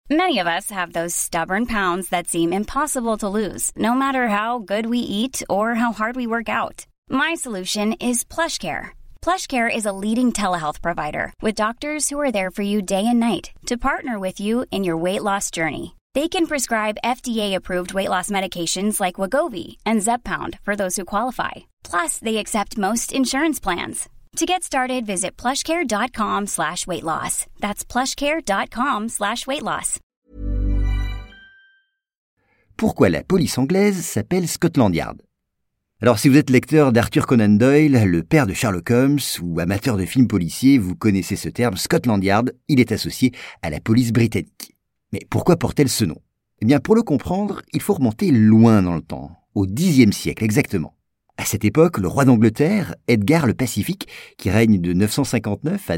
Many of us have those stubborn pounds that seem impossible to lose, no matter how good we eat or how hard we work out. My solution is PlushCare. PlushCare is a leading telehealth provider with doctors who are there for you day and night to partner with you in your weight loss journey. They can prescribe FDA-approved weight loss medications like Wegovy and Zepbound for those who qualify. Plus, they accept most insurance plans. To get started, visit plushcare.com/weightloss. That's plushcare.com/weightloss. Pourquoi la police anglaise s'appelle Scotland Yard? Alors, si vous êtes lecteur d'Arthur Conan Doyle, le père de Sherlock Holmes, ou amateur de films policiers, vous connaissez ce terme. Scotland Yard, il est associé à la police britannique. Mais pourquoi porte-t-elle ce nom? Eh bien, pour le comprendre, il faut remonter loin dans le temps, au Xe siècle exactement. À cette époque, le roi d'Angleterre, Edgar le Pacifique, qui règne de 959 à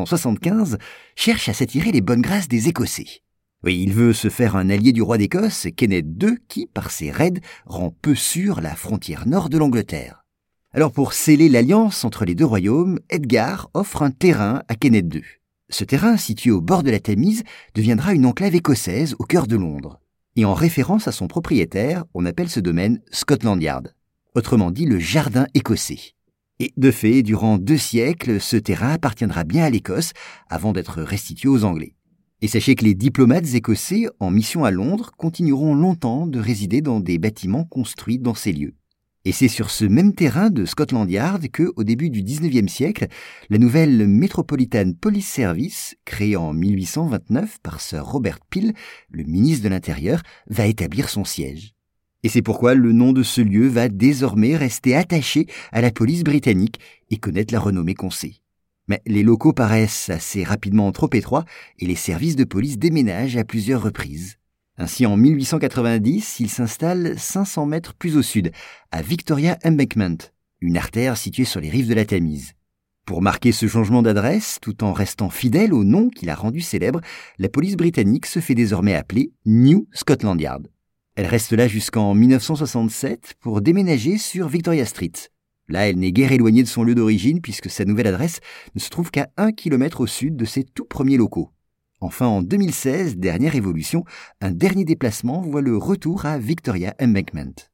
975, cherche à s'attirer les bonnes grâces des Écossais. Oui, il veut se faire un allié du roi d'Écosse, Kenneth II, qui, par ses raids, rend peu sûre la frontière nord de l'Angleterre. Alors pour sceller l'alliance entre les deux royaumes, Edgar offre un terrain à Kenneth II. Ce terrain, situé au bord de la Tamise, deviendra une enclave écossaise au cœur de Londres. Et en référence à son propriétaire, on appelle ce domaine Scotland Yard. Autrement dit le jardin écossais. Et de fait, durant 2 siècles, ce terrain appartiendra bien à l'Écosse avant d'être restitué aux Anglais. Et sachez que les diplomates écossais en mission à Londres continueront longtemps de résider dans des bâtiments construits dans ces lieux. Et c'est sur ce même terrain de Scotland Yard que, au début du XIXe siècle, la nouvelle Metropolitan Police Service, créée en 1829 par Sir Robert Peel, le ministre de l'Intérieur, va établir son siège. Et c'est pourquoi le nom de ce lieu va désormais rester attaché à la police britannique et connaître la renommée qu'on sait. Mais les locaux paraissent assez rapidement trop étroits et les services de police déménagent à plusieurs reprises. Ainsi, en 1890, ils s'installent 500 mètres plus au sud, à Victoria Embankment, une artère située sur les rives de la Tamise. Pour marquer ce changement d'adresse, tout en restant fidèle au nom qui l'a rendu célèbre, la police britannique se fait désormais appeler New Scotland Yard. Elle reste là jusqu'en 1967 pour déménager sur Victoria Street. Là, elle n'est guère éloignée de son lieu d'origine puisque sa nouvelle adresse ne se trouve qu'à 1 kilomètre au sud de ses tout premiers locaux. Enfin, en 2016, dernière évolution, un dernier déplacement voit le retour à Victoria Embankment.